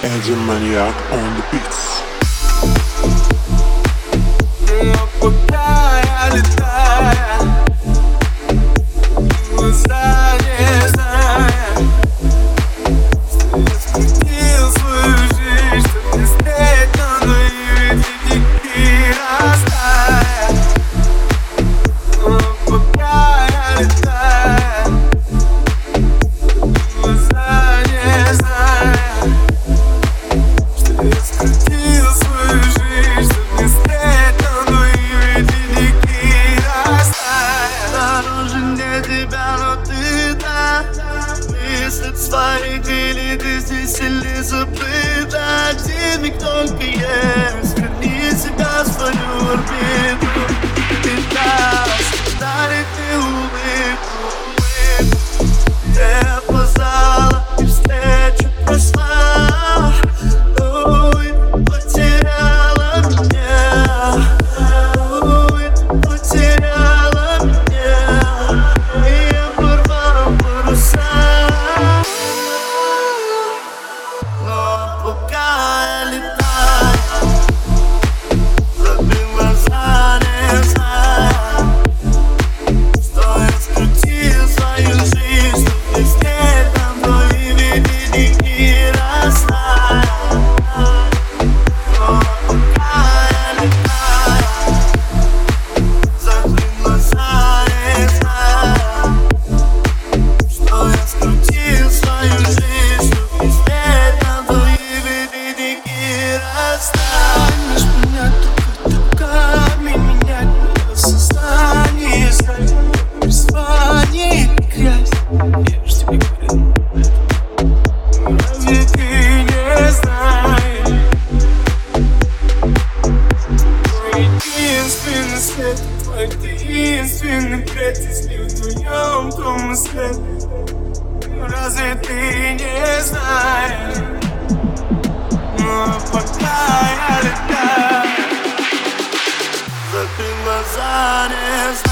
Eddie Maniac on the beats. Но пока я летаю, глаза не зная, что я скрутил свою жизнь, чтоб не стереть, но и дикий растая. Но пока я летаю, глаза не зная, что я скрутил свою жизнь, чтоб не стереть, но и дикий растая. Дороже где тебя, но ты да. Мысли своих или ты здесь или забыта. Один миг только есть. Верни себя в свою орбиту. Ты даст, дарит мне улыбку. Ты опоздала и встречу прошла. Ой, потеряла меня. Ой, потеряла меня. И я порвал паруса. Но пока я летаю, закрыл глаза, не зная, что я скрутил свою жизнь, чтоб не стереть там твои дикие растая. Но пока я летаю, закрыл глаза, не зная, что я скрутил свою жизнь, чтоб не стереть там твои дикие растая. Лишь менять только руками, менять мое сознание, искать призвание и грязь. Я ж тебе говорил, разве ты не знаешь? Твой единственный свет, твой единственный бред, если в твоем том след. Разве ты не знаешь? Но пока я летаю, закрыл глаза, не знаю.